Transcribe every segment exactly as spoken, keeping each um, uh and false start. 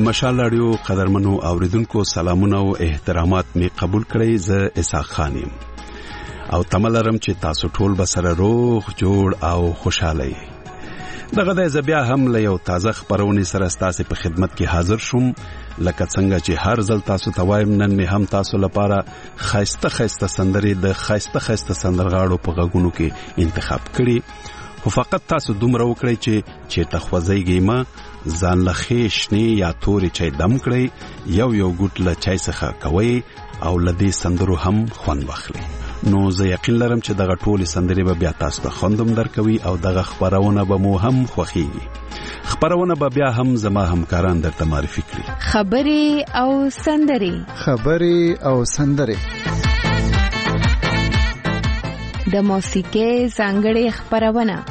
د مشال رادیو قدرمنو اوریدونکو سلامونه او احترامات می قبول کړئ. زه اسحاق خان یم او تملرم چې تاسو ټول به سره روغ جوړ او خوشاله یې. دغه د زبیا هم له یو تازه خبرونې سره ستاسو په خدمت کې حاضر شوم. لکه څنګه چې هر ځل تاسو ته وایم، نن می هم تاسو لپاره خاصه خاصه سندرې د خاصه خاصه سندرغاړو په غوږونو کې انتخاب کړي. خو فقط تاسو دومره وکړئ چې چې تخوځيږئ ما ځان له خېشنی یا توري چای دم کړئ، یو یو ګوت له چای څخه کوي او لدې سندرو هم خوند واخلئ. نو زه یقین لرم چې دغه ټول سندرې به بیا تاسو ته خوندم درکوي او دغه خبرونه به مو هم خوښيږي. خبرونه به بیا هم زما همکاران درته معرفي کړي. خبرې او سندرې خبرې او سندرې د موسیقۍ ځانګړې خبرونه،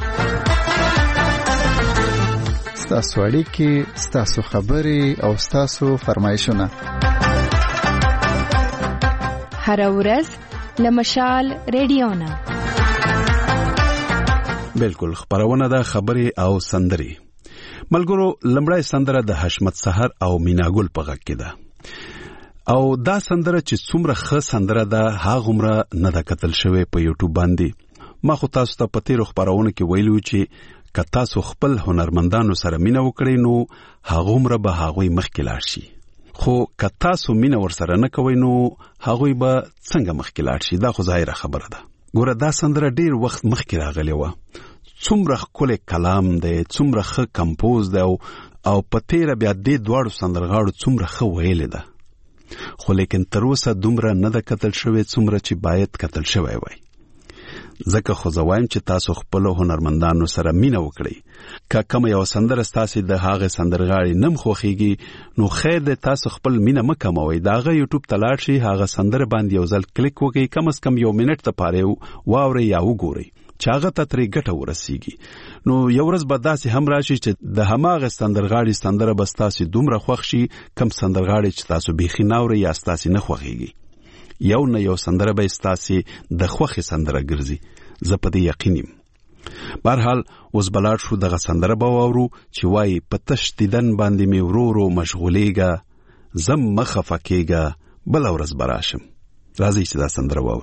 ستاسو اړیکې، ستاسو خبرې او ستاسو فرمایشونه هر ورځ له مشال رادیو نه. بالکل خبرونه د خبرې او سندرې. ملګرو، لمړی سندره د حشمت سحر او میناګل په غږ کې ده او دا سندره چې څومره ښه سندره ده هغومره نه ده کتل شوې په یوټیوب باندې. ما خو تاسو ته په تیرو خبرونو کې ویلو چې که تاسو خپل هنرمندانو سره مینه وکړئ نو هغومره به هغوی مخکې لاړ شي، خو که تاسو مینه ورسره نه کوئ نو هغوی به څنګه مخکې لاړ شي؟ دا خو ظاهره خبره ده. ګوره، دا سندره ډیر وخت مخکې راغلی وه، څومره ښکلی کلام دی، څومره ښه کمپوز دی او او په تیره بیا دې دواړو سندرغاړو څومره ښه ویلې ده، خو لیکن تر اوسه دومره نه ده کتل شوې څومره چې باید کتل شوی وای. ځکه خو زه وایم چې تاسو خپل هنرمندانو سره مینه وکړئ. که کوم یو سندره ستاسو د هغه سندرغاړي نم خوښيږي نو خیر دې تاسو خپل مینه مکموي، داغه یوټیوب ته لاړ شئ، هغه سندره باندې یو ځل کلیک وکړئ، کم از کم یو منټ ته پاره واورئ یا وګورئ چې هغه ته ترې ګټه ورسیږي. نو یو ورځ به داسې هم راشي چې د هماغه سندرغاړي سندره به ستاسو دومره خوښ شي کم سندرغاړي چې تاسو بیخي ناورئ یا ستاسو نه خوښيږي. یو نه یو سندره به ستاسو د خوښي سندره ګرځي، زه په دې یقین یم. بهرحال اوس بلار شو دغه سندره به واورو چې وایي په تش دیدن باندې مې ورو ورو مشغولېږه، زم مخه فکېږه، بله ورځ به راشم. راځئ چې دا سندره واورو.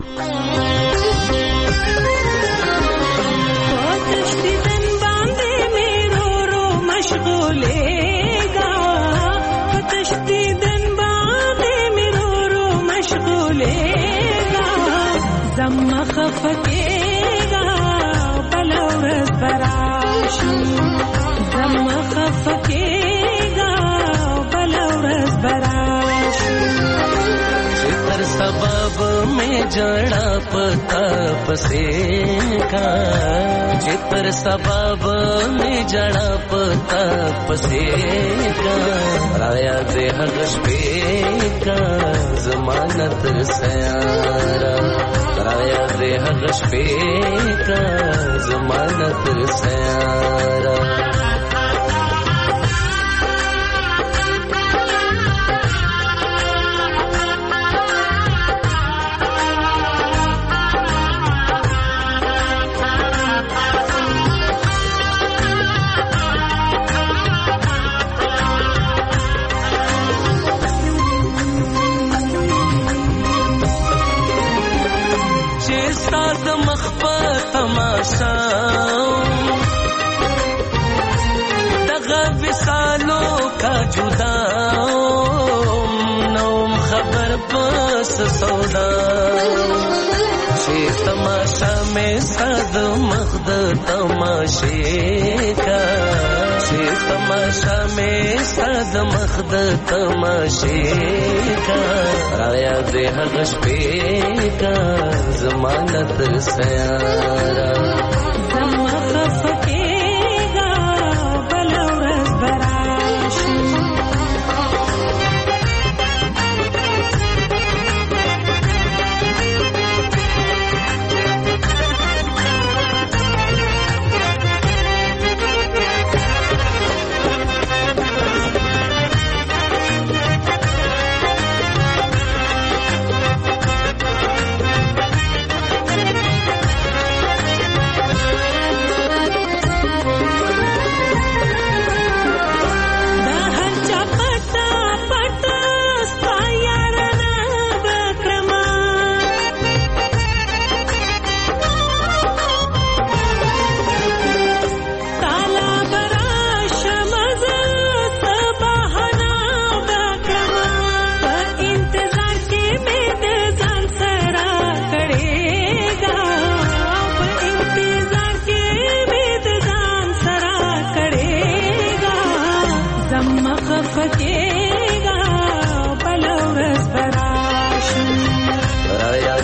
जड़ा पता पसे का चित्र सबब में जड़ा पता पसे का राया दे हगश पे का जमानत सयारा राया दे हगश पे का जमानत सयारा दगा विसालो का जुदा नौम खबर बस सौदा शे तमाशा में सद मखद तमाशे का शे तमाशा में सद मखद तमाशे का राया दे हगश पे का जमानत सयारा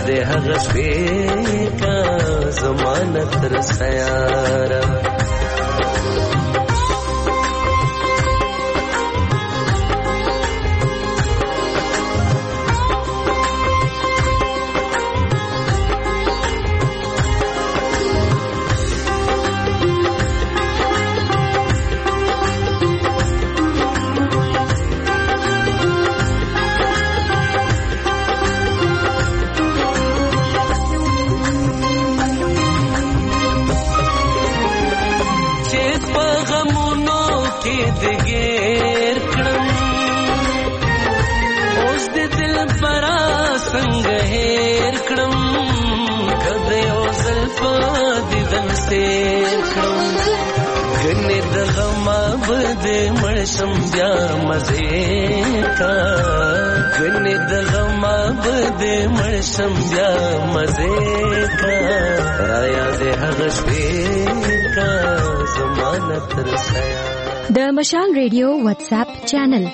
دې هغه شپې کا زمانه تر سیاره مرشم بیا مزه کا غنی دغه ما بده مرشم بیا مزه کا رایا دې هغه شپې کا زمانه تر سیا د مشال ریډیو واتس اپ چینل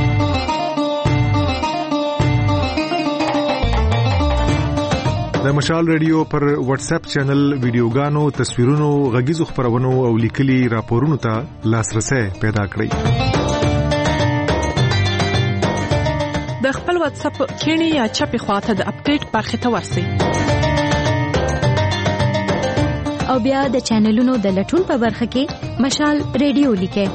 د مشال ریډیو پر واتس اپ چینل ویډیوګانو تصویرونو غږیزو خبرونو او لیکلي راپورونو ته لاسرسي پیدا کړئ د خپل واتس اپ کینی یا چپی خواته د اپډیټ برخه ته ورسئ او بیا د چینلونو د لټون په برخه کې مشال ریډیو لیکئ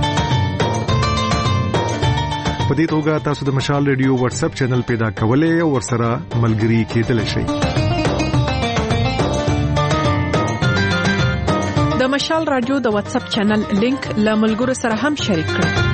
په دې توګه تاسو د مشال ریډیو واتس اپ چینل پیدا کولای او ورسره ملګري کېدلی شئ د مشال رادیو د واتس اپ چینل لینک له ملګرو سره هم شریک کړئ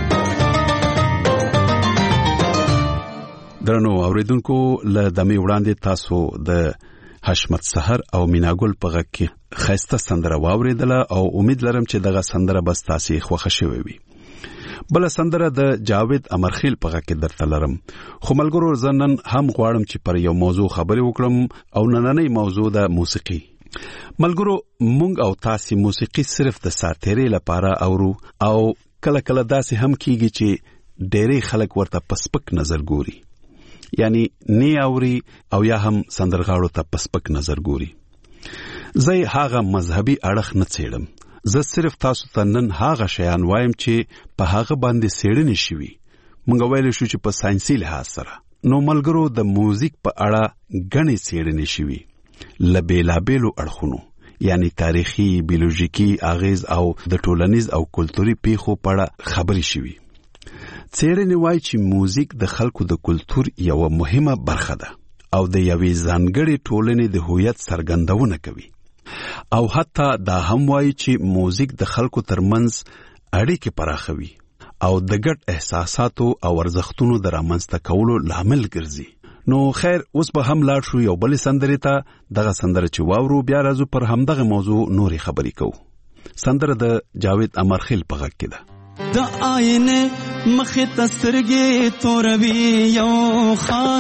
درنو اوریدونکو له دمه وړاندې تاسو د حشمت سحر او میناګل په غږ کې خاسته سندره واوریدله او امید لرم چې دغه سندره بس تاسو خوښه شوي وي بل سندره د جاوید امرخیل په غږ کې درته لرم خو ملګرو زنن هم غواړم چې پر یو موضوع خبرې وکړم او نننۍ موضوع د موسیقي ملګرو مونږ او تاسو موسیقي صرف د ساتيري لپاره اورو او کله کله داسې هم کیږي چې ډېری خلک ورته پسپک نظر ګوري یعنی نی اوري او یا هم سندرغاړو ته پسپک نظر ګوري زه هغه مذهبي اړخ نه څېړم زه صرف تاسو ته نن هغه شیان وایم چې په هغه باندې څېړنې شوي مونږ ویل شو چې په ساينسي لحاظ سره نو ملګرو د موزیک په اړه غني څېړنې شوي لبیلابیلو اړخونو یعنی تاریخي بیولوژیکی اغیز او د ټولنیز او کلتوري پیښو په اړه خبرې شوي څېړنې وايي چې موزیک د خلکو د کلتور یو مهمه برخه ده او د یوې ځانګړې ټولنې د هویت څرګندونه کوي او حتی دا هم وايي چې موزیک د خلکو ترمنځ اړیکې پراخوي او د ګډ احساساتو او ارزښتونو د رامنځته کولو لامل ګرځي نو خیر اوس به هم لاړ شو یو بل سندرې ته دغه سندره چې واورو بیا راځو پر همدغه موضوع نورې خبرې کوو سندره د جاوید امرخیل په غږ کې ده د آینه مخه تسترګې توروي یو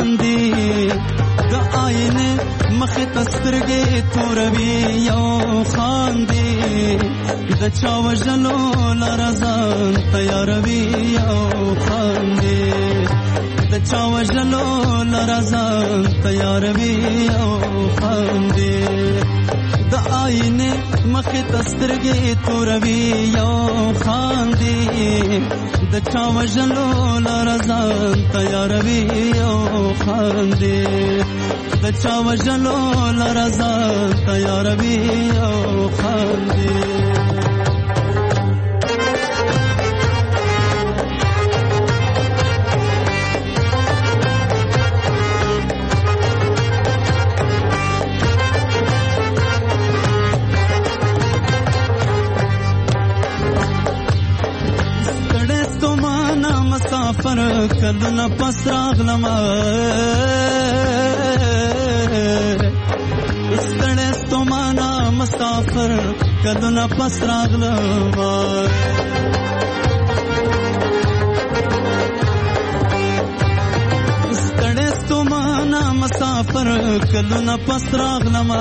خاندي د آینه مخه تسترګې توروي یو خاندي د چا وژلو لارزان تیاروي یو خاندي د چا وژلو لارزان تیاروي یو خاندي د آینه مخه تسترګې توروي یو خاندي د چا وژلو لارزان تیاروي یو خاندي د چا وژلو لارزان تیاروي یو خاندي مسافر کدن پس راغلم استړستو معنا مسافر کدن پس راغلم استړستو معنا مسافر کدن پس راغلم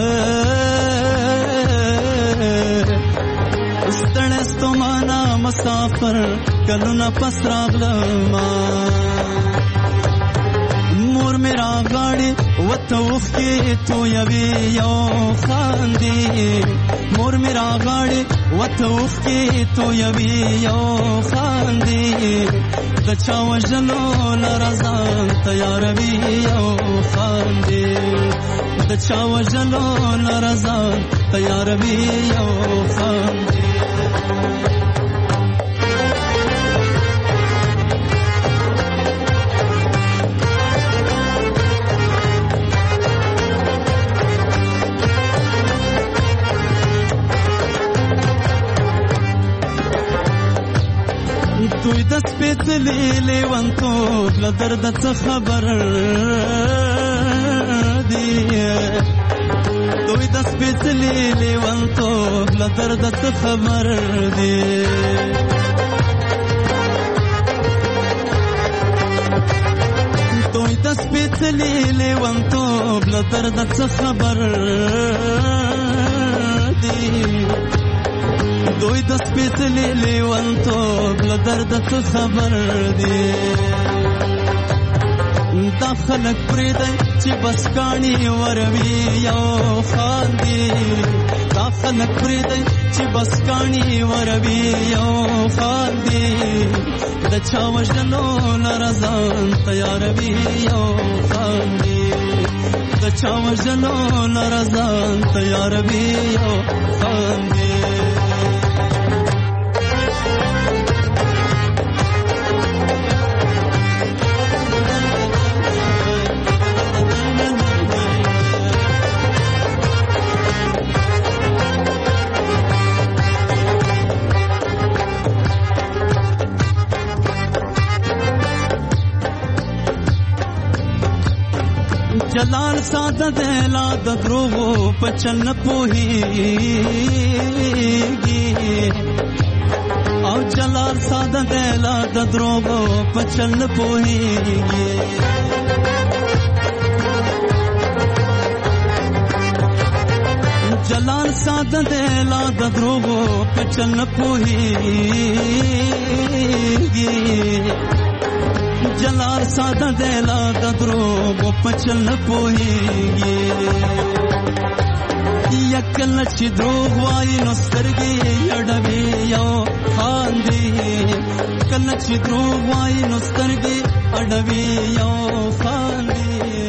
استړستو معنا مسافر کلونه پس راغلم مور میرا غاړي وته وخې تو یوي یو خاندي مور میرا غاړي وته وخې تو یوي یو خاندي د چا وژلو لرزان تیاروي یو خاندي د چا وژلو لرزان تیاروي یو خاندي دوی د سپېڅلې لیونتوب له درده څه خبر دي دوی د سپېڅلې لیونتوب له درده څه خبر دي دوی د سپېڅلې لیونتوب له درده څه خبر دي دوی د سپېڅلې لیونتوب له درده څه خبر دي دا خلک پرېږدئ چې بس کاڼي وروي یو خاندي دا خلک پرېږدئ چې بس کاڼي وروي یو خاندي د چا وژلو لره ځان تیاروي یو خاندي د چا وژلو لره ځان تیاروي یو خاندي جلال ساده دلا د دروغو په چل نه پوهیږي او جلال ساده دلا د دروغو په چل نه پوهیږي جلال ساده دلا د دروغو په چل نه پوهیږي جلال ساده دلا د دروغو په چل نه پوهیږي یکل چې دروغ وایي نو سترګې اړوي یو خاندي کله چې دروغ وایي نو سترګې اړوي یو خاندي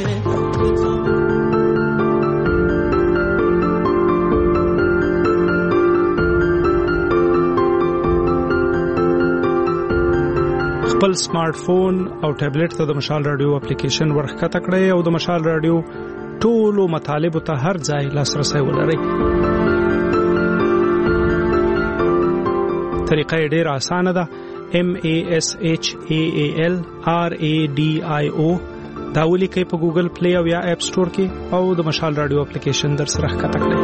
خپل سمارټ فون او ټابلیټ ته د مشال رادیو اپلیکیشن ورخکته کړئ او د مشال رادیو ټولو مطالبو ته هر ځای لاسرسي ولرئ. طریقه یې ډېره اسانه ده. M A S H A A L R A D I O دا ولیکئ په ګوګل پلی او یا اپ سٹور کې او د مشال رادیو اپلیکیشن در سره ښکته کړئ.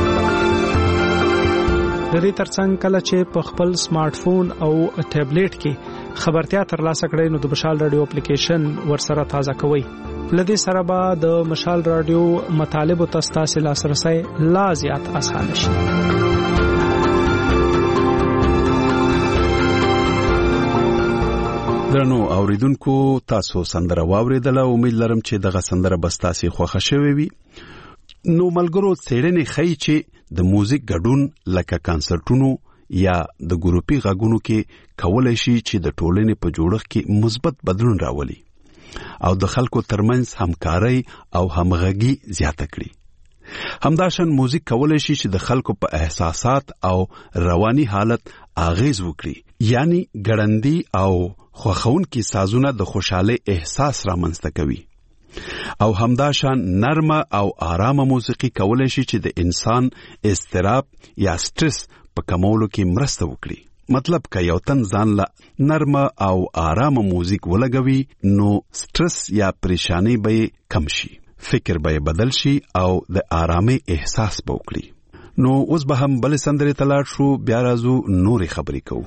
د دې ترڅنګ کله چې په خپل سمارټ فون او ټابلیټ کې خبرتیا ترلاسه کړئ نو د مشال رادیو اپلیکیشن ورسره تازه کوئ. لدې سره به د مشال رادیو مطالبو ته ستاسو لاسرسي لا زیات اسانه شي. درنو اوریدونکو تاسو سندره واوریدله. امید لرم چې دغه سندره به تاسو خوښه شوي وي. نو ملګرو څېړنې ښیي چې د موزیک ګډون لکه کانسرټونو یا د ګروپي غږونو کې کولای شي چې د ټولنې په جوړښت کې مثبت بدلون راولي او د خلکو ترمنځ همکاري او همغږي زیاته کړي. همداشان موزیک کولای شي چې د خلکو په احساسات او رواني حالت اغیز وکړي، یعنی ګړندی او خوښونکي سازونه د خوشاله احساس رامنځته کوي. او همداشان نرمه او آرامه موسیقي کولای شي چې د انسان اضطراب یا سټرس په کمولو کې مرسته وکړي. مطلب که یو تن ځان له نرمه او آرامه موزیک ولګوي نو سټرس یا پریشانی به کم شي، فکر به بدل شي او د آرامۍ احساس به وکړي. نو اوس به هم بل سندرې تلاړ شو، بیا راځو نورې خبرې کوو.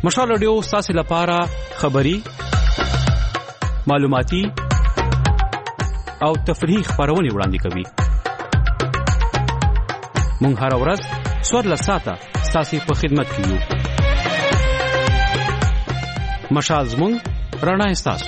مشال رادیو ستاسو لپاره خبری، معلوماتي او تفریحي خبرونه وړاندې کوي. مونږ هر ورځ څوارلس ساعته ستاسو په خدمت کې یو. مشال زموږ رڼا ستاسو.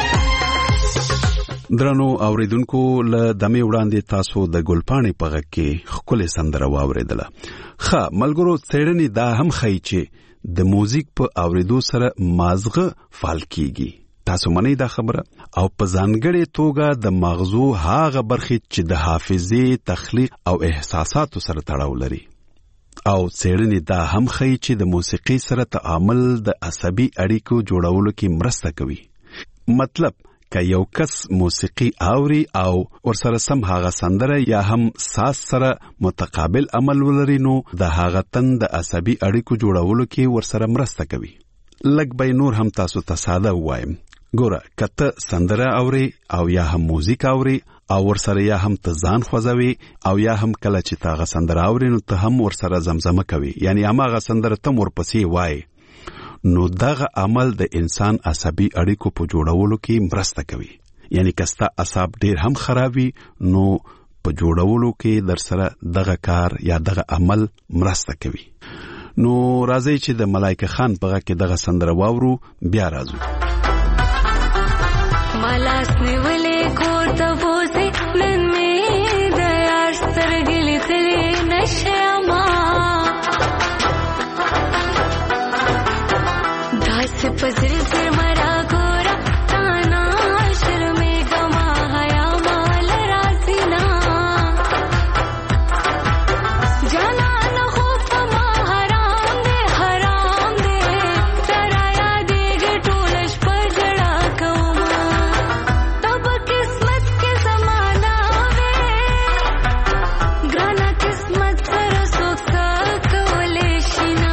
درنو اوریدونکو له دمه وړاندې تاسو د ګلپاڼې په غږ کې خپل سندره واوریدله. ښه ملګرو، څېړنې دا هم ښیي چې د موزیک په اوریدو سره مازغه فعال کیږي. تاسو منئ دا خبره؟ او په ځانګړې توګه د مغزو هغه برخې چې د حافظې، تخلیق او احساساتو سره تړاو لري. او څېړنې دا هم ښیي چې د موسیقي سره تعامل د عصبي اړیکو جوړولو کې مرسته کوي. مطلب که یو کس موسیقي اوري او ورسره سم هغه سندره یا هم ساز سره متقابل عمل ولري، نو د هغه تن د عصبي اړیکو جوړولو کې ورسره مرسته کوي. لږ به نور هم تاسو ته ساده وایم. ګوره، کته سندره اوري او یا هم موزیک اوري او ورسره یا هم ته ځان خوځوي او یا هم کله چې تاغه سندره اوري نو ته هم ورسره زمزمه کوي، یعنی هغه سندره ته ورپسې وای، نو دغه عمل د انسان عصبي اړیکو په جوړولو کې مرسته کوي. یعنی کستا اعصاب ډیر هم خرابي نو په جوړولو کې در سره دغه کار یا دغه عمل مرسته کوي. نو راځي چې د ملائکه خان په غږ کې دغه سندره واورو، بیا راځو. مالاس نیولې کور ته بوزي نن مې د یار سترګې لیدلې نشه ما داسې په زر زر مرا ګوره تانا شرمېږه ما حیا مال راځي نه جانانه خو په ما حرام دی حرام دی سره یادېږي ټوله شپه ژړا کومه تب قسمت کې زمانه وې ګرانه قسمت سره څوک څه کولی شي نه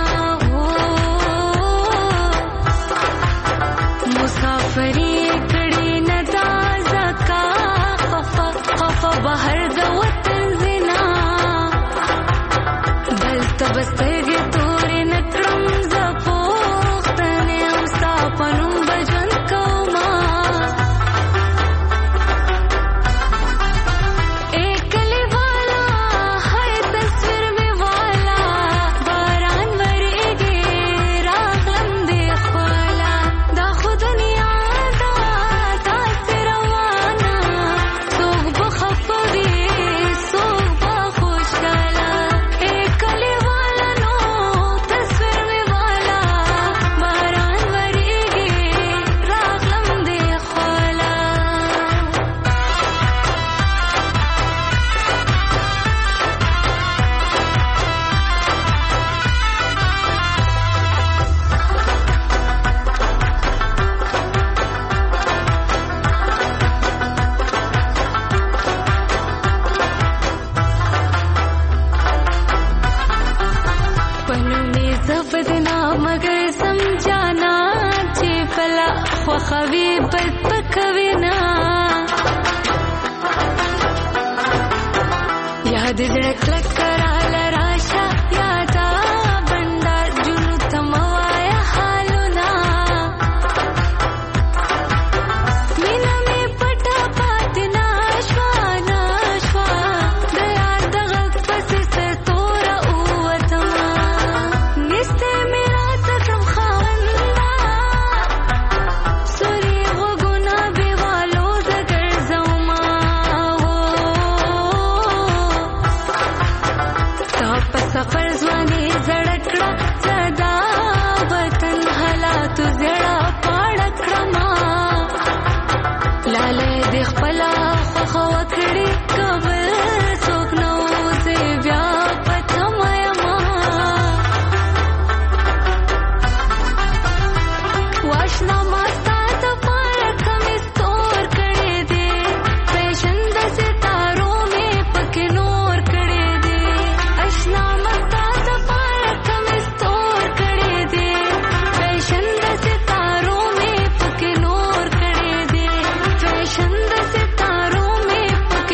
مسافری کړي نه دا زکا خفا خفا بهر د وطن زنا دلته بسترګې تورې نه کړم زه پوښتنې هم ستا په نوم به ژوند کومه ای کلي والا هر تصویر مې والا باران ورېږي راغلم دې خواله دا خو دنیا دا داسې روانه څوک به خفه وي څوک به خوشحاله ای کلي والا نو تصویر مې والا باران ورېږي راغلم دې خواله پنو می زبدنا مگر سمجانا چې بلا خوخوي بد پکوي نا یاد زړه کلک کراله راشه یادا بندا جنو تموایا حالونا مینا می پټا پاتې ناشوا ناشوا د یار د غږ پسې ستوره اووتما نسته مې راته کم خاونده سوري غوږونه بېوالو زه ګرځومه ستا په سفر ځواني زړه کړه زه دا وطن حالاتو زړه پاړه کړمه لالی دې خپله خوښه وکړي که بل څوک نه وځې بیا په تمه یمه واشنا ما ستا دپاره کمیس تور کړی دی فیشن د ستارو مې پکې نور کړی دی اشنا ما ستا دپاره کمیس تور کړی دی فیشن د ستارو مې پکې نور کړی دی فیشن د ستارو مې پکې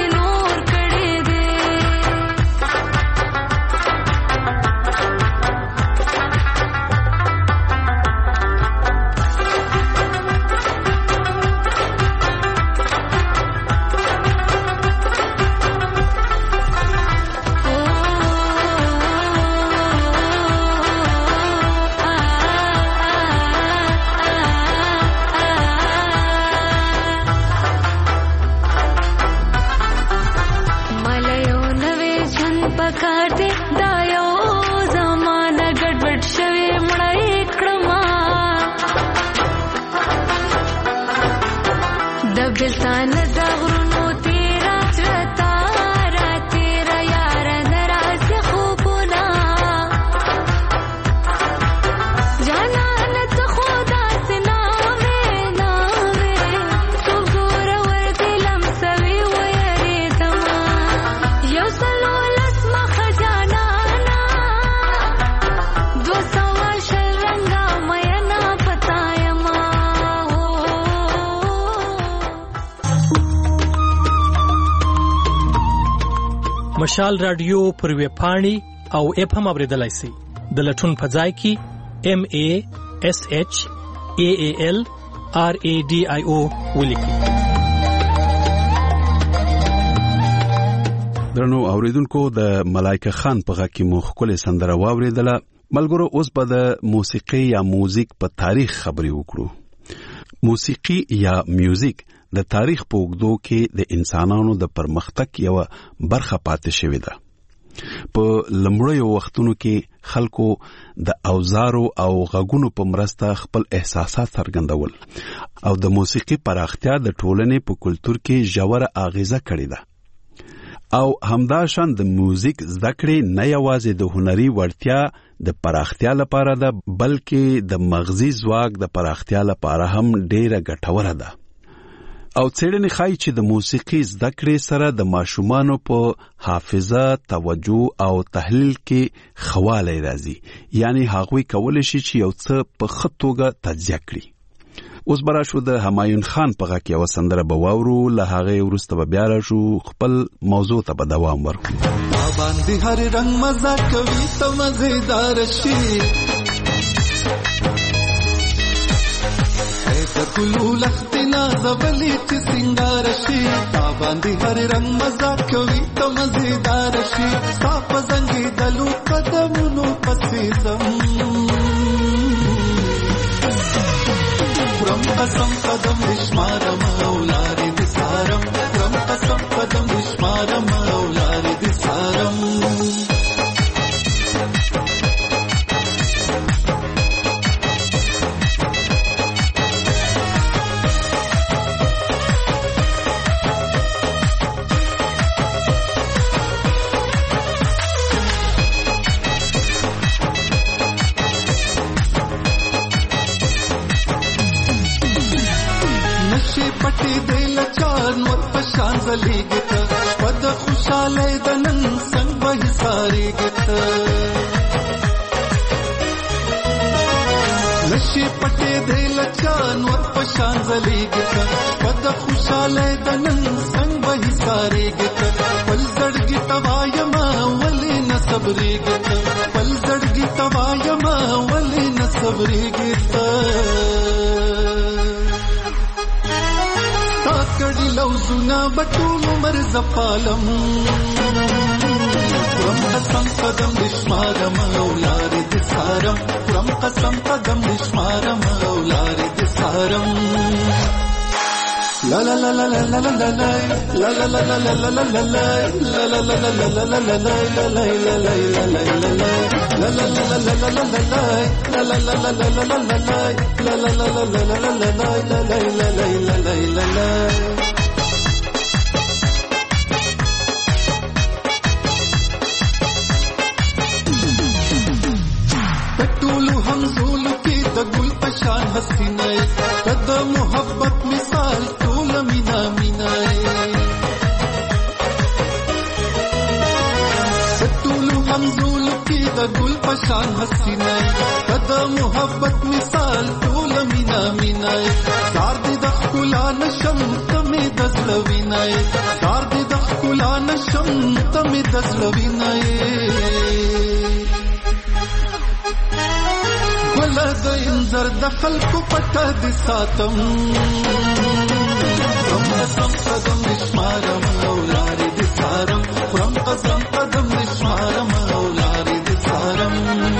مشال رادیو پر ویب پاڼې او اپ هم اوریدلای شئ. د لټون په ځای کې ام ای اس ایچ ای ای ال آر ای ډي آی او ولیکئ. درنو اوریدونکو د ملایکه خان په غږ کې مو ښکلې سندره واورېدله. ملګرو اوس به د موسیقي یا موزیک په تاریخ خبرې وکړو. موسیقي یا میوزیک د تاریخ په اوږدو کې د انسانانو د پرمختګ یو برخه پاتې شوې ده. په لومړیو وختونو کې خلکو د اوزارو او غږونو په مرسته خپل احساسات څرګندول او د موسیقي پراختیا د ټولنې په کلتور کې ژوره اغیزه کړې ده. او همداشان د موزیک زده کړې نه یوازې د هنري وړتیا د پراختیا لپاره ده، بلکې د مغزي ځواک د پراختیا لپاره هم ډیره ګټوره ده. او څېړنې ښایي چې د موسیقي زده کړې سره د ماشومانو په حافظه، توجه او تحلیل کې ښه والی راځي. یعنی هغوی کولی شي چې یو څه په ښه توګه تجزیه کړي. اوس به راشو د همایون خان په غږ کې یوه سندره به واورو، له هغې وروسته به بیا راشو خپل موضوع ته به دوام ورکړو. ما باندې هر رنگ مزه کوي ته مزیدار شي، ایسا کلو لختی نازولی چی سنگار شی، ما باندې هر رنگ مزه کوي ته مزیدار شي، ستا په زنګي دلو قدمونو پسې ځم، پرم قسم قدم دشمارم او لارې دې سارم، پرم قسم قدم دشمارم او لارې دې سارم. پټي دل چان مر پشان زليګت پد خوشاله دنن څنګه به ساريګت نشي پټي دل چان مر پشان زليګت پد خوشاله دنن څنګه به ساريګت پل زړګي توايما ولي نصبريګت پل زړګي توايما ولي نصبريګت کړي لوزونه بټول مرز پالم، پرم قسم قدم دشمارم او لارې دې سارم، پرم قسم قدم دشمارم او لارې دې سارم. لا لا لا لا لا لا لا لا لا لا لا لا لا لا لا لا لا لا پټولو همزول کې د ګل پشان حسینه د محبت مثال ټول مینا مینا پټولو همزول کې د ګل پشان حسینه د محبت مثال ټول مینا مینا سار دې د خلا نشم تمه د زلوینه سار دې د خلا نشم تمه د زلوینه ولا د انذر د خلکو پټه دي ساتم، پرم قسم قدم دشمارم او لارې دې سارم، پرم قسم قدم دشمارم او لارې دې سارم.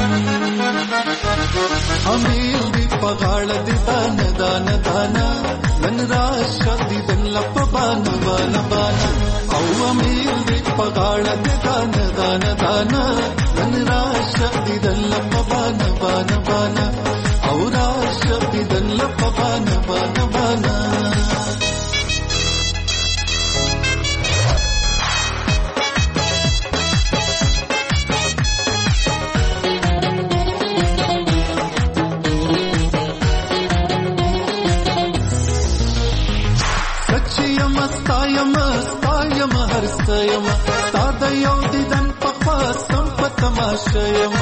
امیر دې په غاړه دې دانه دانه دانه نن راشه دې دن لپ بانه بانه بانه او امیر دې په غاړه دې دانه دانه دانه نن راشه دې دن لپ بانه بانه بانه او راشه دې دن لپ بانه بانه بانه. سچیم ستایم ستایم هر سیم ستا د یو دیدن په خواستم په تماشایم،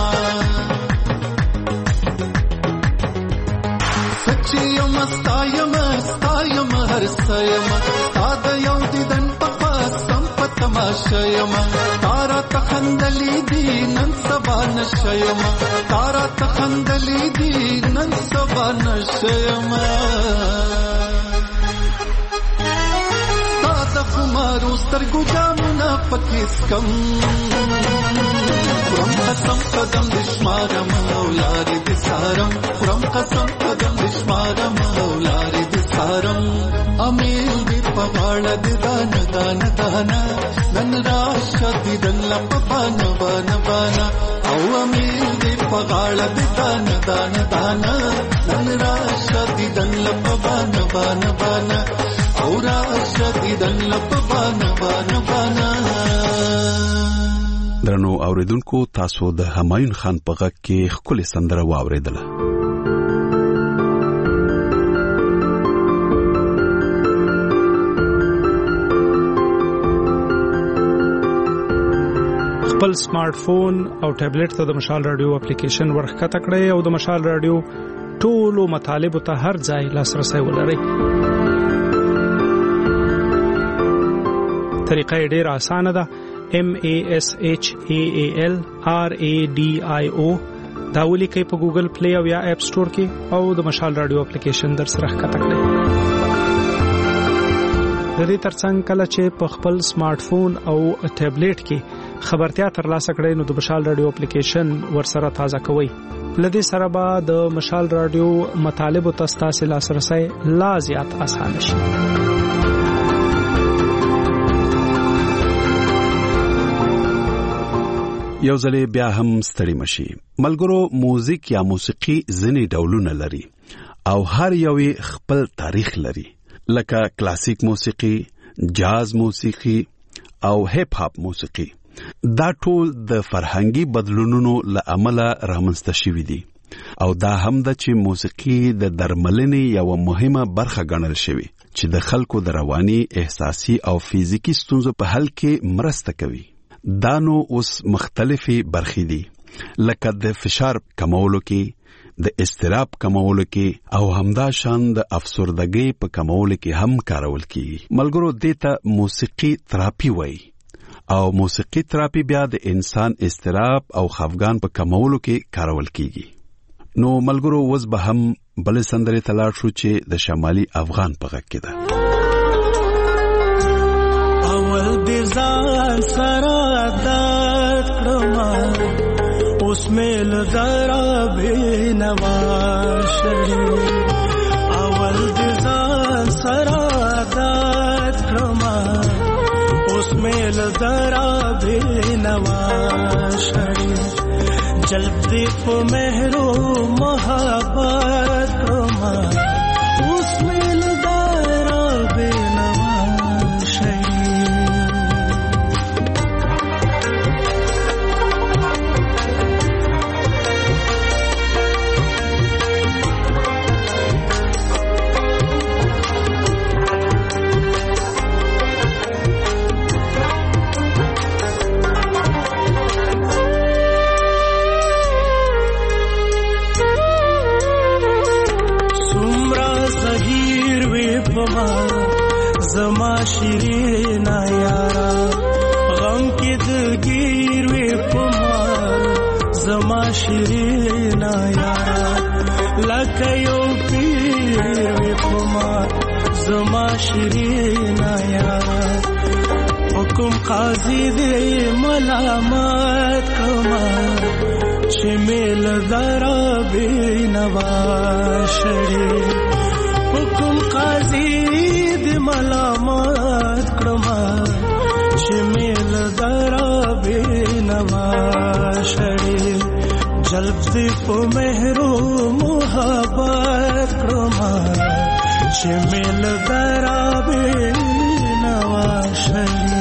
سچیم ستایم ستایم هر سیم ستا د یو دیدن په خواستم په تماشایم. راشيما تارا تخندلي دي نن سبا نشيما تارا تخندلي دي نن سبا نشيما ساده خمارو سترګو جامونه پکېسکم خورم قسم قدم دشمارم اولاري د سارم خورم قسم قدم دشمارم اولاري د سارم امیل دی پغاړه د دان دان دانا نن راشه د دن لپ بان بان بانا او امیل دی پغاړه د دان دان دانا نن راشه د دن لپ بان بان بانا او راشه د دن لپ بان بان بانا. درنو اوریدونکو تاسو د همایون خان په غږ کې ښکلې سندره واورېدله. خپل سمارټ فون او ټابلیټ ته د مشال رادیو اپلیکیشن ورښکته کړئ او د مشال رادیو ټولو مطالبو ته هر ځای لاسرسي ولرئ. طریقه یې ډېره اسانه ده. M A S H A A L R A D I O دا ولیکئ په ګوګل پلی او یا اپ سٹور کې او د مشال رادیو اپلیکیشن در سره ښکته کړئ. د دې ترڅنګ کله چې په خپل سمارټ فون او ټابلیټ کې خبرتیا ترلاسه کړئ نو د مشال رادیو اپلیکیشن ورسره تازه کوئ. لدې سره به د مشال رادیو مطالبو ته ستاسو لاسرسي لا زیات اسانه شي. یو ځلې بیا هم ستړي مشي. ملګرو موزیک یا موسیقي ځینې ډولونه لري او هر یو خپل تاریخ لري، لکه کلاسیک موسیقي، جاز موسیقي او هیپ هاپ موسیقي. دا ټول د فرهنګي بدلونونو له امله رامنځته شوي دي او دا هم د چې موسیقي د درملنې یو مهمه برخه ګڼل شوی چې د خلکو د رواني، احساسي او فزیکی ستونزو په حل کې مرسته کوي. دا نو اوس مختلفي برخې دي، لکه د فشار کمولو کې، د اضطراب کمولو کې او همدا شان د افسردګۍ په کمولو کې هم کارول کیږي. ملګرو دې ته موسیقي تراپي وایي او موسیقي تراپي بیا د انسان اضطراب او خفګان په کمولو کې کارول کیږي. نو ملګرو اوس به هم بل سندرې تلاړ شو چې د شمالي افغان په غږ کې ده. اول دې ځان سره عادت کړم اوس مې لزرا بینوا شړې، اول دې ځان سره عادت کړم اوس مې لزرا بینوا شړې، جلب دې په مهرو محبت کړم اوس مې لزرا بینوا شړې. زما شیرینا یارا غم کې دلګیر وې پما، زما شیرینا یارا لکه یو پیر وې پما، زما شیرینا یارا حکم قاضي دې ملامت کما چې مل زرا بینوا شړې، حکم قاضي ملامت کړما چې مل درا بینوا شړې، جلب دې په مهرو محبت کړما چې مل درا بینوا شړې.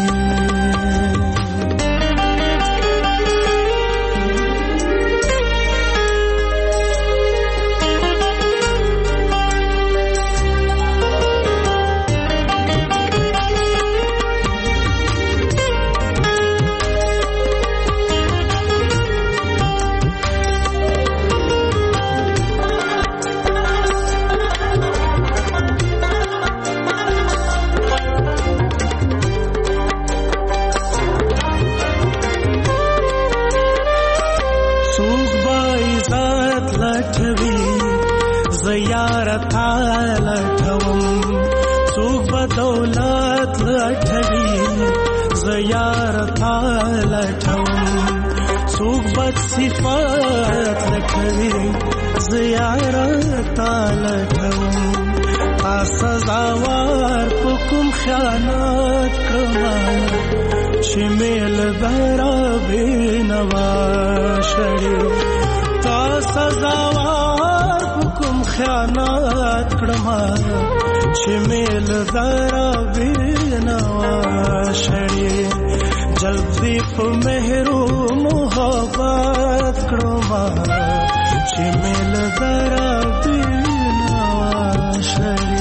زیار تالټوم څوک به دولت لټوي زیار تالټوم څوک به صفات لټوي زیار تالټوم تا سزاوار په کوم خیانت کړم چې میل درا بینوا شړې تا سزاوار په کوم خیانت کړم چې میل درا بینوا شړې جلدی په مهرو محبت کړم چې میل درا بینوا شړې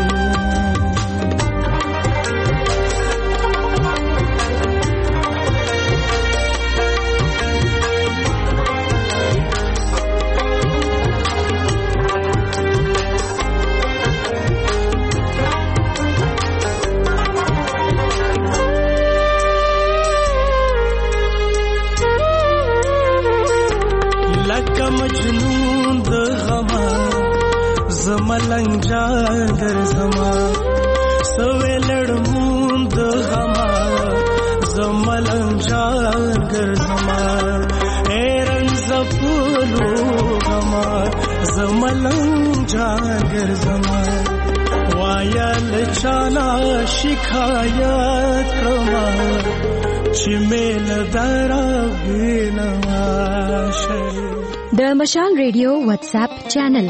مجنون د غما زملنګ جاګر زما سوې لړمون د غما زملنګ جاګر زما ایرن زپلو غما زملنګ جاګر زما وایل چانا شکایت کړما چې میل درا بینوا شې د مشال ریډیو واتس اپ چینل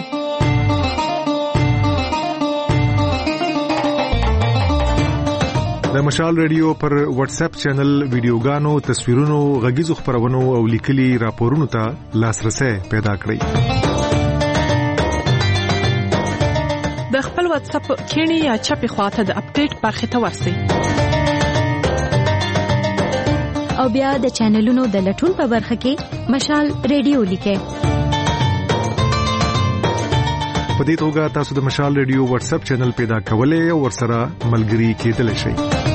د مشال ریډیو پر واتس اپ چینل ویډیوګانو تصویرونو غږیزو خبرونو او لیکلي راپورونو ته لاسرسي پیدا کړئ د خپل واتس اپ کینی یا چپی خواته د اپډیټ برخه ته ورسئ او بیا د چینلونو د لټون په برخه کې مشال ریډیو لیکه په دې توګه تاسو د مشال ریډیو واتس اپ چینل پیدا کولای او ورسره ملګري کېدلی شئ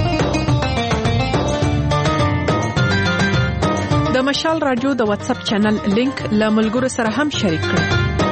د مشال رادیو د واتس اپ چینل لینک له ملګرو سره هم شریک کړئ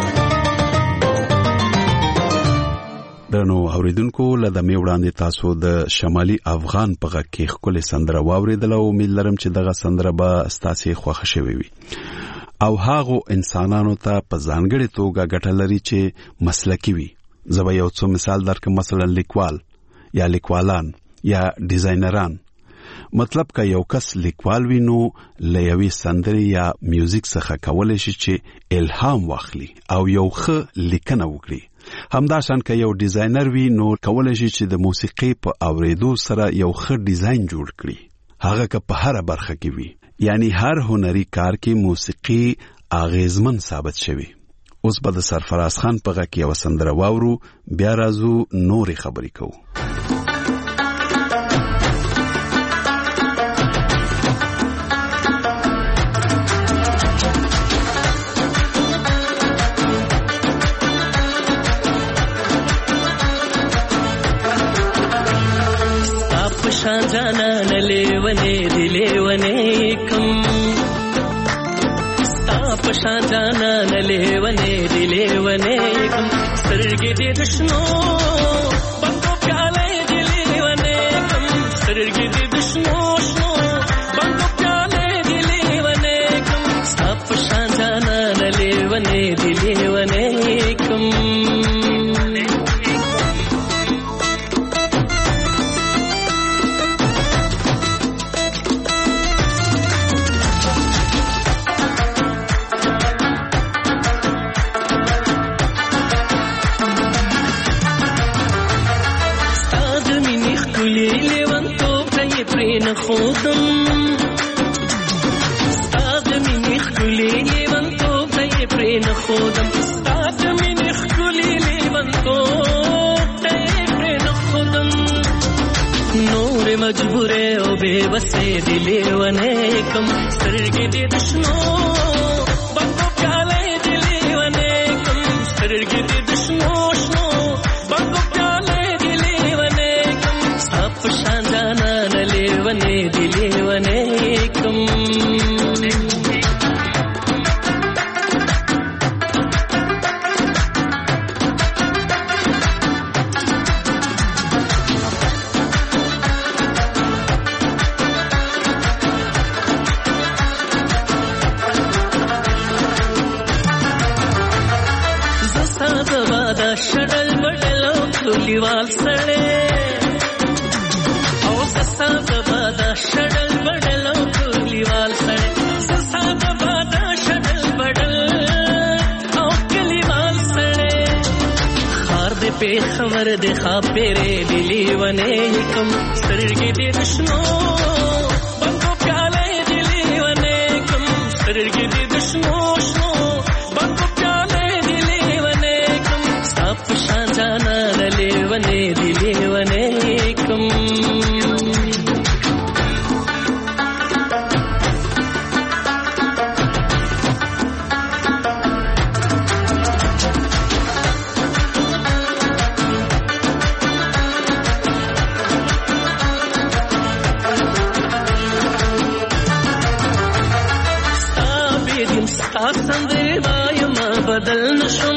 درنو اوریدونکو لدې مې وړاندې تاسو د شمالي افغان په غږ کې خپل سندره واوریدل او امید لرم چې دغه سندره به ستاسو خوښ شوي وي او هغه انسانانو ته په ځانګړي توګه ګټه لري چې مسلکی وي زبا یو څو مثال درکړم مثلا لیکوال یا لیکوالان یا ډیزاینران مطلب که یو کس لیکوال وي نو لوي سندري یا میوزیک څخه کولای شي چې الهام واخلي او یو ښه لیکنه وکړي همداشان که یو ډیزاینر وي نو کولای شي چې د موسیقي په اوریدو سره یو ښه ډیزاین جوړ کړي هغه که په هر برخه کې وي یعنی هر هنري کار کې موسیقي اغیزمن ثابت شوی اوس به د سرفراز خان په غږ کې یو سندره واورو بیا راځو نورې خبرې کوو شان جانا نلیونے دلیونے کم ستاپ شان جانا نلیونے دلیونے کم سرگی دی دشنو بندو پیالے دلیونے کم سرگی دی دشنو شنو بندو پیالے دلیونے کم ستاپ شان جانا نلیونے دلیونے کم خودم ستاد مینی خلی لیوان تو تای پرین خودم ستاد مینی خلی لیوان تو تای پرین خودم نور مجبوره او بے بسه دلیوانه کم سرگی دی دشنو بندو پیاله دلیوانه کم سرگی دی دشنو شنو بندو پیاله دلیوانه کم سپ شاندانا نلیوانه دلیوانه کم ساده بادا شډل بډل کلیوال سړې او ساده بادا شډل بډل کلیوال سړې ساده بادا شډل بډل او کلیوال سړې خار دې په خبر دې خاپېره دلی ونه کوم سرګې دې دشنو بنګو پیاله دلی ونه کوم سرګې دې دشنو شنو بنګو پیاله دلی ونه کوم سپ شان جانا دلی ونه دلی ونه کوم سندري وایم بدل نشم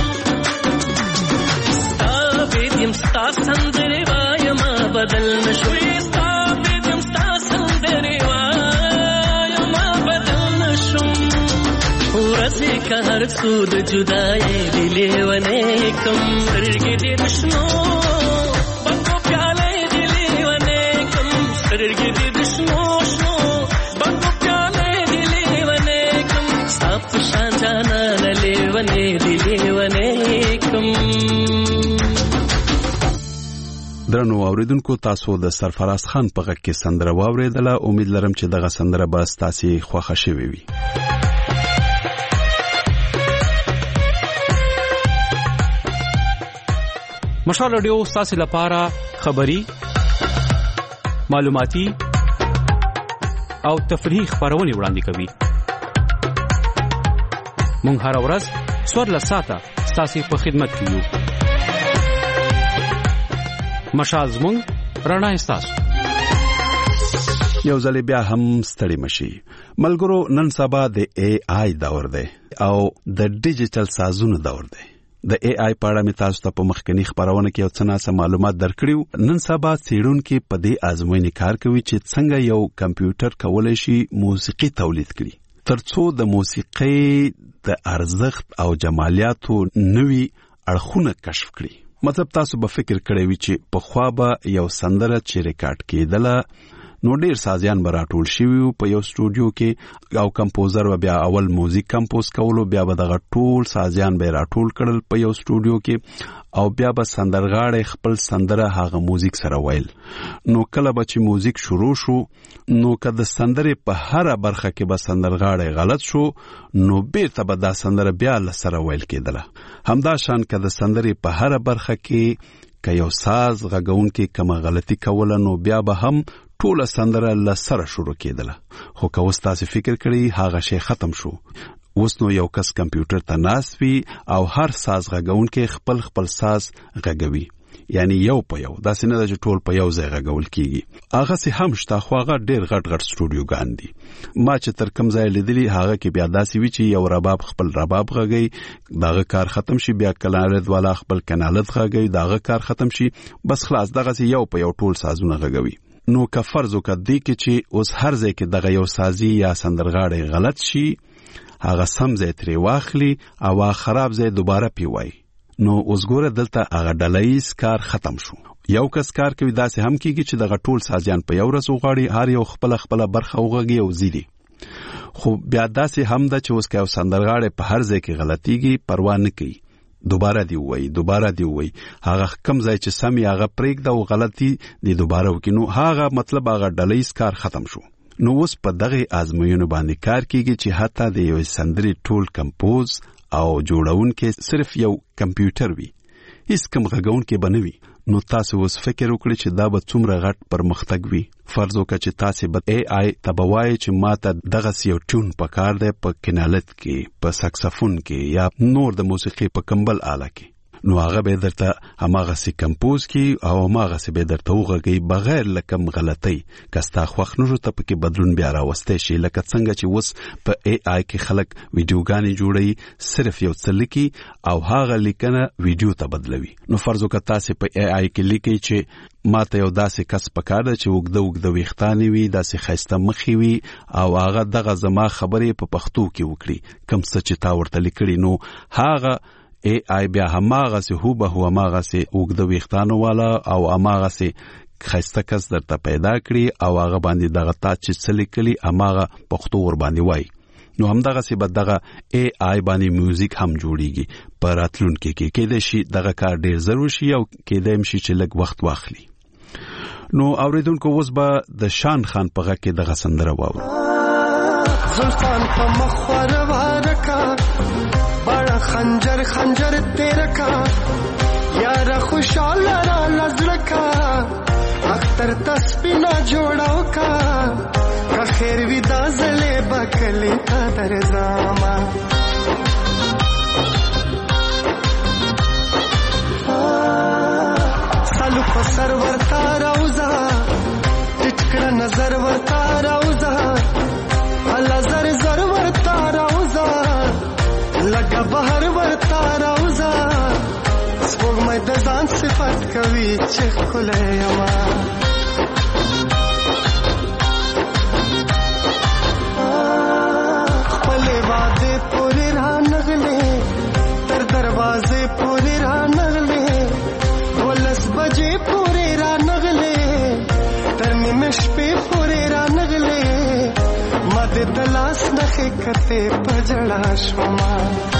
ستا بيدم ستا سندري وایم بدل نشم ستا بيدم ستا سندري وایم بدل نشم ورته که هر سود جدای دلی ونه کم سرګې دې دشنو بنګو پیاله دلی ونه کم سرګې دې دشنو شنو بنګو پیاله دلی ونه کم سپ شان جانا دلی ونه دلی ونه کم. درنو اوریدونکو تاسو د سرفراز خان په غږ کې سندره واوریدله. امید لرم چې دغه سندره به ستاسو خوښه شوي وي. مشال رادیو ستاسو لپاره خبری معلوماتي او تفریحي خبرونه وړاندې کوي. مونږ هر ورځ څوارلس ساعته ستاسو په خدمت کې یو. مشال زمونږ رڼا ستاسو. یو ځل بیا هم ستړي مشي ملګرو. نن سبا د اے آی دور دی او د ډیجیټل سازونو دور دی. د اے آی په اړه مې تاسو ته په مخکنی خبرونه کې یو څه ناسه معلومات درکړیو. نن سبا څېړونکي په دې ازموینې کار کوي چې څنګه یو کمپیوټر کولی شي موسیقي تولید کړي ترڅو د موسیقۍ د ارزښت او جمالیاتو نوي اړخونه کشف کړي. مطلب تاسو به فکر کړی وي چې پخوا به یو سندره چې ریکارډ کېدله نو ډیر سازیان به راټول شوي وو په یو سټوډیو کې او کمپوزر به بیا اول موزیک کمپوز کولو، بیا به دغه ټول سازیان به راټول کړل په یو سټوډیو کې او بیا به سندرغاړی خپل سندره هغه موزیک سره ویل. نو کله به چې موزیک شروع شو نو که د سندرې په هره برخه کې به سندرغاړی غلط شو نو بیرته به دا سندره بیا له سره ویل کېدله. همدا شان که د سندرې په هره برخه کې که یو ساز غږونکي کومه غلطي کوله نو بیا به هم ټوله سندره له سره شروع کېدله. خو که اوس تاسې فکر کړئ هغه شی ختم شو. اوس نو یو کس کمپیوټر ته ناست وي او هر ساز غږونکی خپل خپل ساز غږوي، یعنی یو په یو. داسې نه ده چې ټول په یو ځای غږول کېږي. هغسې هم شته خو هغه ډېر غټ غټ سټوډیوګان دي. ما چې تر کوم ځای لیدلي هغه کې بیا داسې وي چې یو رباب خپل رباب غږوي، دغه کار ختم شي، بیا کلالت والا خپل کنالت غږوي، دغه کار ختم شي، بس خلاص دغسې یو په یو ټول سازونه غږوي. نو که فرض وکړه دې کې چې اوس هر ځای کې دغه یو سازي یا سندرغاړی غلط شي هغه سم ځای ترې واخلي او خراب ځای دوباره پې وایي، نو اوس ګوره دلته هغه ډلهییز کار ختم شو. یو کس کار کوي داسې هم کېږي چې دغه ټول سازیان په یو ورځ وغواړي، هر یو خپله خپله برخه وغږي او ځي. خو بیا داسې هم ده چې اوس که یو سندرغاړی په هر ځای کې غلطیږي پروا نه کوي، دوباره دی وای دوباره دی وای هغه کم ځای چې سمي هغه پرېږده او غلطي دی دوباره وکړي، نو هغه مطلب هغه ډلهییز کار ختم شو. نو اوس په دغه آزموینو باندې کار کیږي چې حتی د یو سندرې ټول کمپوز او جوړونکي صرف یو کمپیوټر وي، هیڅ کم غږونکي به نه وي. نو تاسو اوس فکر وکړئ چې دا به څومره غټ پرمختګ وي. فرض وکړه چې تاسو به اے آی ته به وایئ چې ماته دغسې یو ټیون پکار دی په کنالت کې، په سکسفون کې یا نور د موسیقي په کمبل آله کې، نو هغه به درته هماغسې کمپوز کی او هماغسې به درته وغږوي بغیر له کوم غلطۍ. که ستا خوښ نه شو ته پکې بدلون بیا راوستی شي، لکه څنګه چې اوس په اے آی کې خلک ویډیوګانې جوړوي، صرف یو څه لیکي او هغه لیکنه ویډیو ته بدلوي. نو فرض وکړه تاسې په اے آی کې لیکئ چې ما ته یو داسې کس پکار ده چې اوږده اوږده ویښتانې وي، داسې ښایسته مخې وي او هغه دغه زما خبرې په پښتو کې وکړي، کوم څه چې تا ورته لیکلي، نو هغه ای آی بیا هماغه سه هو به هو هماغه سه وګد ویختانو والا او هماغه سه خسته کس درته پیدا کړي او هغه باندې دغه تا چې څلی کلی هماغه پښتو ور باندې وای نو همدغه سه بد دغه ای آی باندې میوزیک هم جوړیږي پر اتلون کې کې کې د شي دغه کار ډیر ضروري شي او کې د شي چې لږ وخت واخلي نو اوریدونکو اوس به د شان خان په غږ کې دغه سندره واورو زلفان په مخور وارکا بڑا خنجر خنجر تیرا کا یار خوشحال را لزړکا اختر تسبینا جوړاو کا کا خیر ودا زلے بکلی قدر زاما سالو په سرور تارا وزا ټکړه نظر ور تارا وزا الله زر زر ور تارا وزا لګه بهر ور تارا وزا سپوږ مې د ځان صفات کوي چې خلې یما خپل واده پورې را نغلې تر دروازه پورې را نغلې ولس بجې پورې را نغلې تر نیمه شپې پورې را نغلې مده دلاس نخې کته پجړا شوما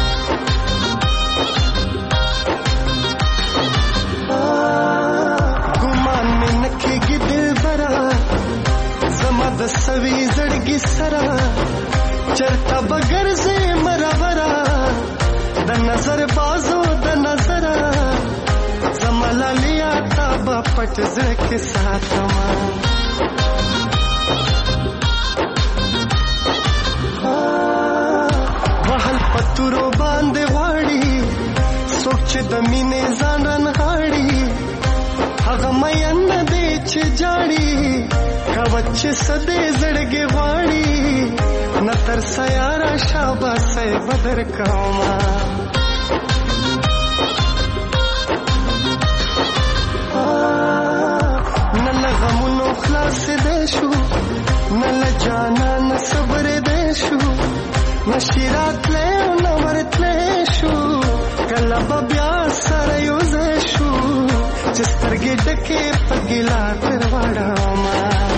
ګمان مې نکېږي دل برا زما د سوي زړګي سره چرته بغیر زه مرورا د نظر بازو د نظر زما لالیا تا با پټ زړه کې ساتما وحل پتورو باندې غواړي سوچ د مینې ځان رن غاړي هغه مې نه دې چې جاړي کوچ سدې زړګي غواړي نتر سیارا شاباسه بدر کوما نل غمونو خلاص دې شو نل جانا نصبر دې شو نشیرات له نو ورتلې شو کله بیا سره یو زه شو چې سترګې ډکې پګلا تر وړاما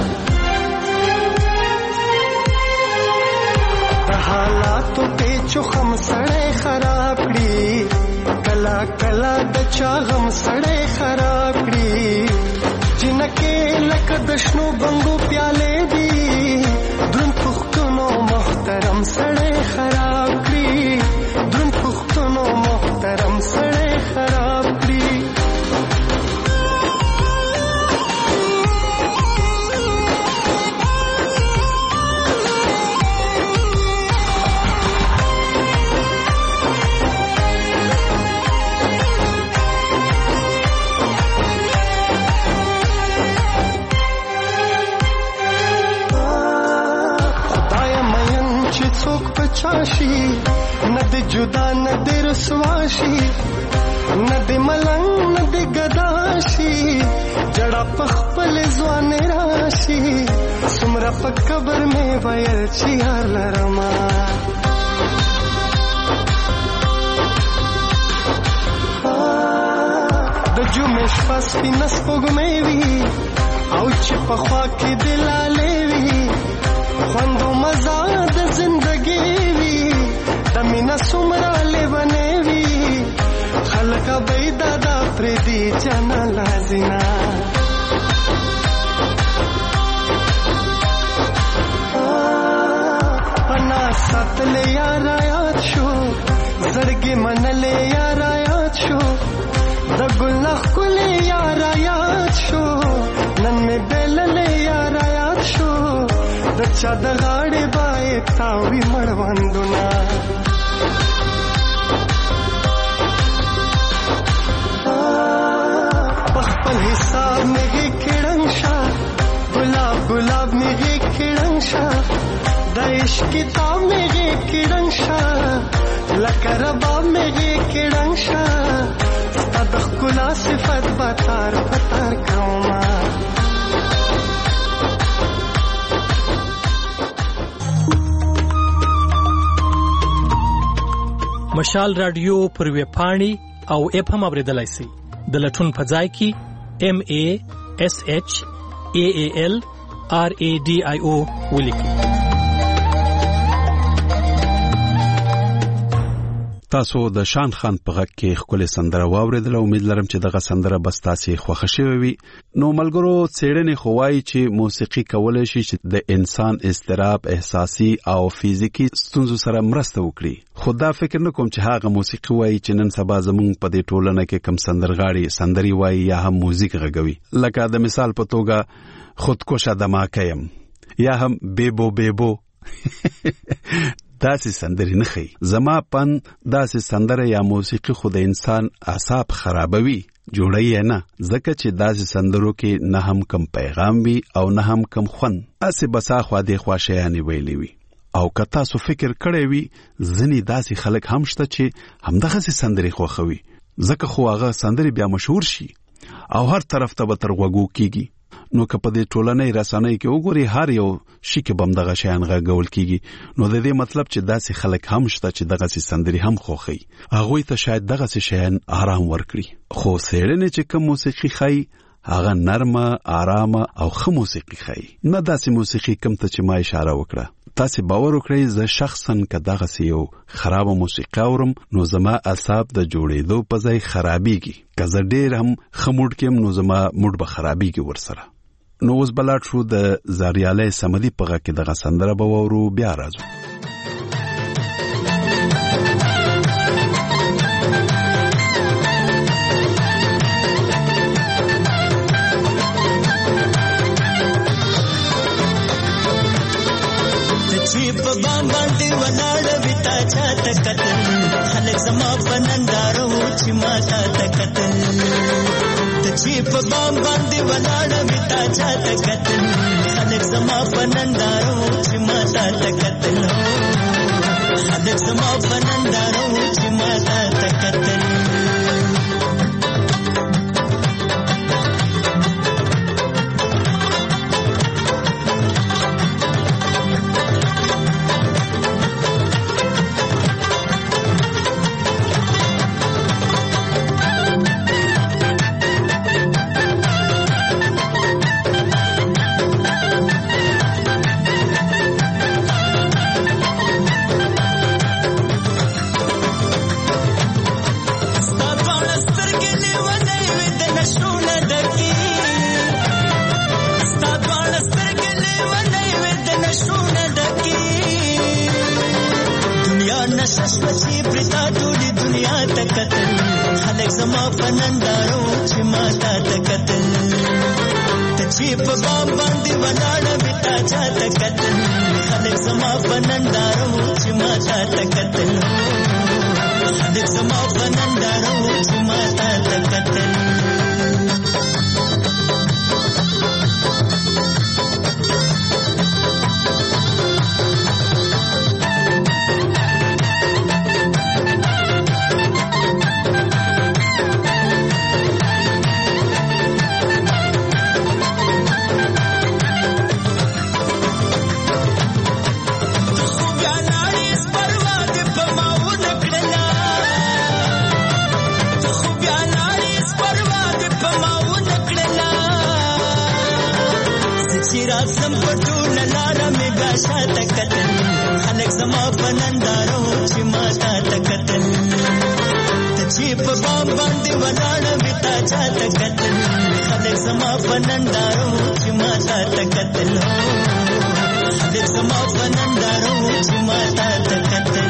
حالاتو په چوخم سړې خراب کړي کلا کلا د چا غم سړې خراب کړي جنکه لکه د شنو بنګو پیاله دي درن پختونو محترم سړې خراب کړي درن پختونو محترم سړې خراب کړي چاشي ند جدا ند رسواشي ند ملنګ ند گداشي جڑا پخپل ځوان راشي سمرا په قبر مې ویل چې لرما د جمعې شپه سپینه سپوږمۍ وي او چې په خوا کې دلالې وي خوندو مزه د زندګي وي د مینا سمرا لیوانې وي خلک به دادا پردي جنا لازینا پنا ساتلې یار یاد شو زړګي منلې یار یاد شو د ګل خلې یار یاد شو نن مې بللې یار یاد شو د چا د غاړې بای تاوي مړوندونه خپل حساب مې کېړنګ شا ګلاب ګلاب مې کېړنګ شا د عشق کتاب مې کېړنګ شا لکه رباب مې کېړنګ شا ستاد ښکلا صفت بتار بتار کوما مشال رادیو پر ویب پاڼې او اپ هم اوریدلای شئ. د لټون په ځای کې ایم ای اس ایچ ای ای ایل آر ای ډي آی او ولیکئ. تاسو د شان خان په غږ کې ښکلې سندره واورېدله. امید لرم چې دغه سندره به ستاسې خوښه شوې وي. نو ملګرو، څېړنې خو وایي چې موسیقي کولی شي چې د انسان اضطراب احساسي او فزیکي ستونزو سره مرسته وکړي. خو دا فکر نه کوم چې هغه موسیقي وایي چې نن سبا زموږ په دې ټولنه کې کم سندرغاړي سندري وایي یا هم موزیک غږوي. لکه د مثال په توګه خودکشه دماکه یم یا هم بیبو بیبو داسې سندرې نه ښیي. زما پن داسې سندره یا موسیقي خو د انسان اعصاب خرابوي، جوړوي یې نه، ځکه چې داسې سندرو کې نه هم کم پیغام وي او نه هم کم خوند، هسې بسا خوا دې خوا شیانې ویلې وي. او که تاسو فکر کړی وي ځینې داسې خلک هم شته چې همدغسې سندرې خوښوي، ځکه خو هغه سندرې بیا مشهور شي او هر طرف ته به تر غوږو کېږي. نو که په دې ټولنۍ رسنۍ کې وګوري هر یو شي کې به همدغه شیان غږول کېږي. نو د دې مطلب چې داسې خلک هم شته چې دغسې سندرې هم خوښوي، هغوی ته شاید دغسې شیان آرام ورکړي. خو څېړنې چې کوم موسیقي ښایي هغه نرمه، آرامه او ښه موسیقي ښایي، نه داسې موسیقي کوم ته چې ما اشاره وکړه. تاسې باور وکړئ زه شخصا که دغسې یو خرابه موسیقي اورم نو زما اعصاب د جوړېدو په ځای خرابېږي. که زه ډېر هم ښه موډ کې یم نو زما موډ به خرابېږي ورسره. نو اوس بلاټ شو د زاریالی سمدي په غږ کې دغه سندره به واورو، بیا راځو. چې په بام باندې ولاړه وي تا چاته کتل، خلک زما په ننداره وو چې ما تاته کتل. ته چې په بام باندې ولاړه وي تا چاته کتل، خلک زما په ننداره وو چې ما تاته کتل. خلک زما په ننداره وو چې ما تاته کتل. ششوچی پرتا ټولې دنیا ته کتل، خلک زما په نندارو چې ما تاته کتل. ته چې په بام باندې ولاړه وي تا چاته کتل، خلک زما په نندارو چې ما تاته کتل. خلک زما په نندارو چې ما تاته کتل. راسم پټول لاره مې غاشاته کتل، خلک زما په نندارو چې ما تاته کتل. ته چې په بام باندې ولاړه وي تا چاته کتل، خلک زما په نندارو چې ما تاته کتل. خلک زما په نندارو چې ما تاته کتل.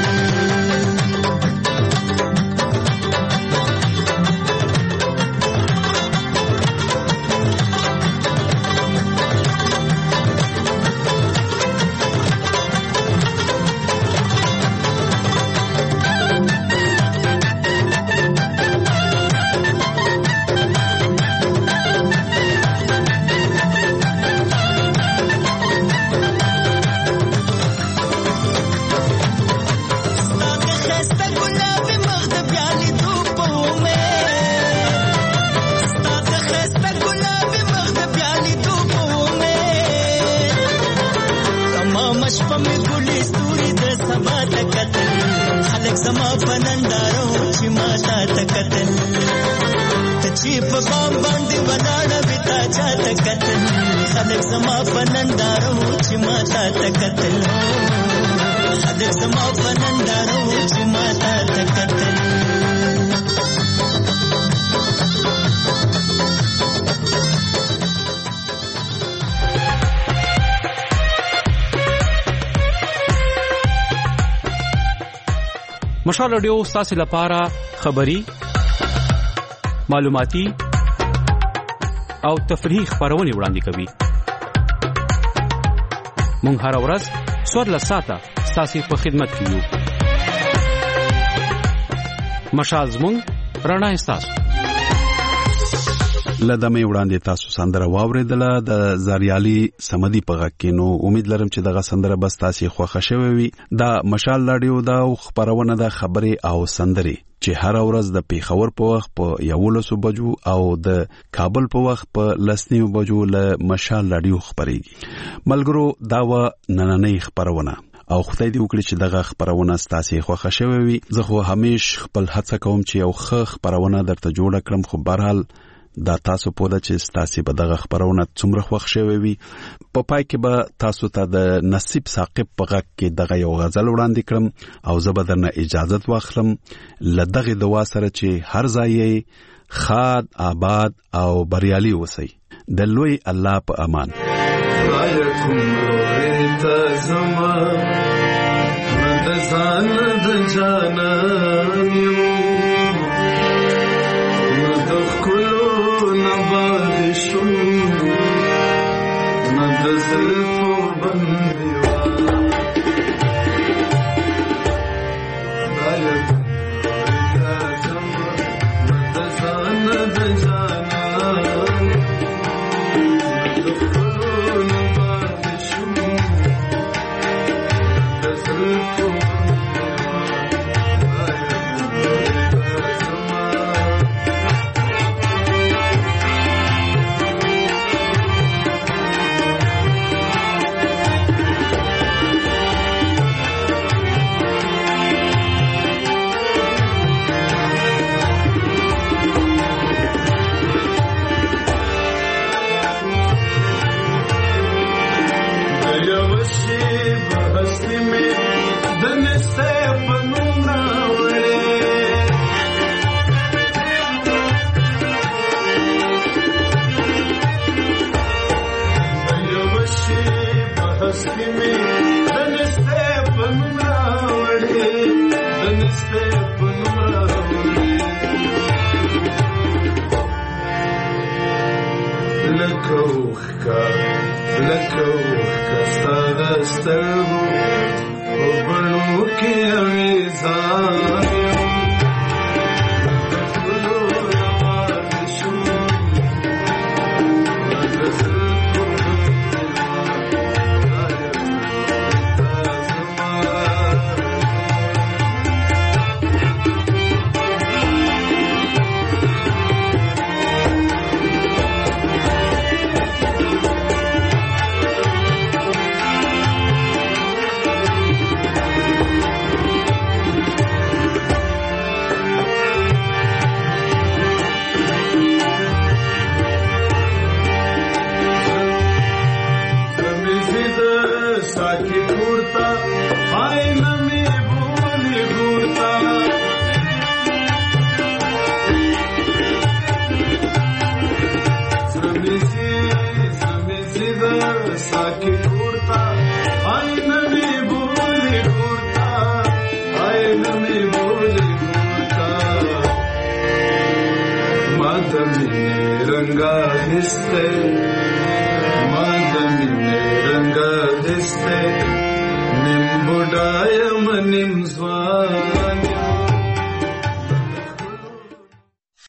چې په بام باندې ولاړه وي تا چاته کتل خلک زما په نندارو چې ما ته کتل خلک زما په نندارو چې ما ته کتل مشال رادیو ستاسو لپاره خبری معلوماتي او تفریحي خبرونه وړاندې کوي. مونږ هر ورځ څوار ساعته ستاسو په خدمت کې یو. مشال زموږ رڼا ستاسو لدمه وړاندې تاسو سندره واوریدله د زاریالي سمدي په غږ کې. نو امید لرم چې دغه سندره بس تاسو خوښه شوي وي. دا مشال رادیو دا خبرونه د خبري او سندري چې هر ورځ د پیښور په وخت په یولسو بجو او د کابل په وخت په لسنیو بجو له مشال رادیو خبريږي. ملګرو دا و نننۍ خبرونه او خدای دې وکړي چې دغه خبرونه ستاسو خوښه شوي وي. زه خو همیش خپل هڅه کوم چې یو ښه خبرونه درته جوړ کړم، خو بهرحال دا تاسو په دغه چې تاسو به دغه خبرونه څومره خوښ شوي وي. په پای کې به تاسو ته د نصیب ثاقب په غږ کې دغه یو غزل وړاندې کړم او زه به درنه اجازه واخلم له دغه دعا سره چې هر ځای خاد آباد او بریالي اوسئ. د لوی الله په امان. रंगा हिस्से मादमी रंगा हिस्से निम्बुडाय मनिम स्वामी